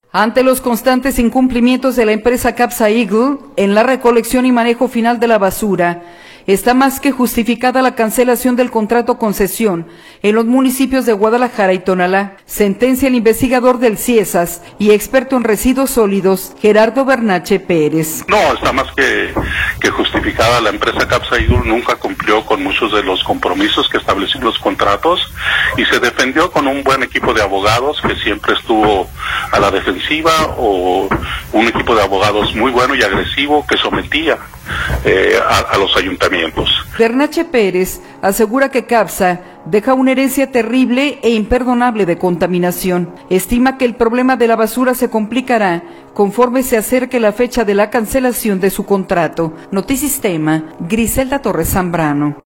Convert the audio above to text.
Ante los constantes incumplimientos de la empresa Capsa Eagle en la recolección y manejo final de la basura, está más que justificada la cancelación del contrato concesión en los municipios de Guadalajara y Tonalá, sentencia el investigador del CIESAS y experto en residuos sólidos, Gerardo Bernache Pérez. No, está más que justificada. La empresa Capsa Eagle nunca cumplió con muchos de los compromisos que establecieron los contratos y se defendió con un buen equipo de abogados que siempre estuvo a la defensiva, o un equipo de abogados muy bueno y agresivo que sometía a los ayuntamientos. Bernache Pérez asegura que Capsa deja una herencia terrible e imperdonable de contaminación. Estima que el problema de la basura se complicará conforme se acerque la fecha de la cancelación de su contrato. Notisistema, Griselda Torres Zambrano.